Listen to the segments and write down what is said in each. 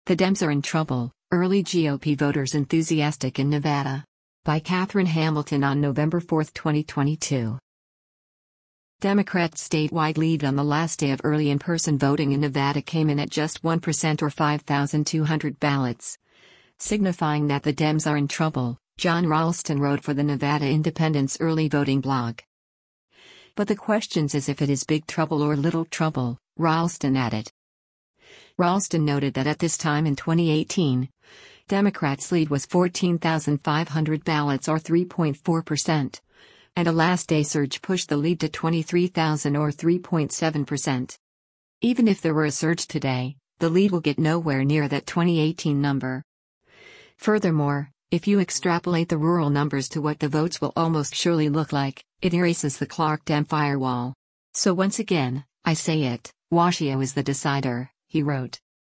The Dems are in trouble, early GOP voters enthusiastic in Nevada. By Catherine Hamilton on November 4, 2022. Democrats' statewide lead on the last day of early in-person voting in Nevada came in at just 1% or 5,200 ballots. Signifying that the Dems are in trouble, John Ralston wrote for the Nevada Independent's early voting blog. But the question's is if it is big trouble or little trouble, Ralston added. Ralston noted that at this time in 2018, Democrats' lead was 14,500 ballots or 3.4%, and a last-day surge pushed the lead to 23,000 or 3.7%. Even if there were a surge today, the lead will get nowhere near that 2018 number. Furthermore, if you extrapolate the rural numbers to what the votes will almost surely look like, it erases the Clark Dem firewall. So once again, I say it, Washio is the decider, he wrote.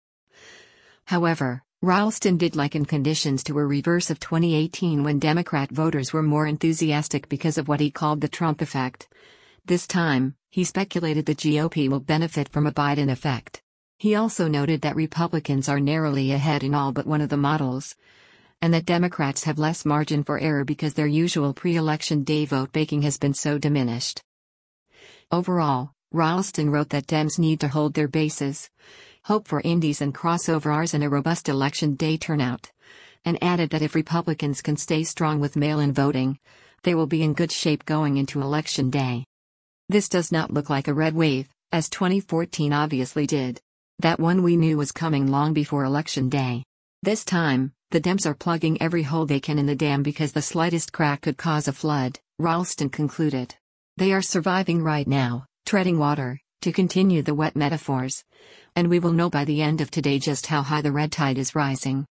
However, Ralston did liken conditions to a reverse of 2018 when Democrat voters were more enthusiastic because of what he called the Trump effect. This time, he speculated the GOP will benefit from a Biden effect. He also noted that Republicans are narrowly ahead in all but one of the models, and that Democrats have less margin for error because their usual pre-election day vote-making has been so diminished. Overall, Ralston wrote that Dems need to hold their bases, hope for indies and crossovers and a robust election day turnout, and added that if Republicans can stay strong with mail-in voting, they will be in good shape going into Election Day. This does not look like a red wave, as 2014 obviously did. That one we knew was coming long before Election Day. This time, the Dems are plugging every hole they can in the dam because the slightest crack could cause a flood, Ralston concluded. They are surviving right now, treading water, to continue the wet metaphors, and we will know by the end of today just how high the red tide is rising.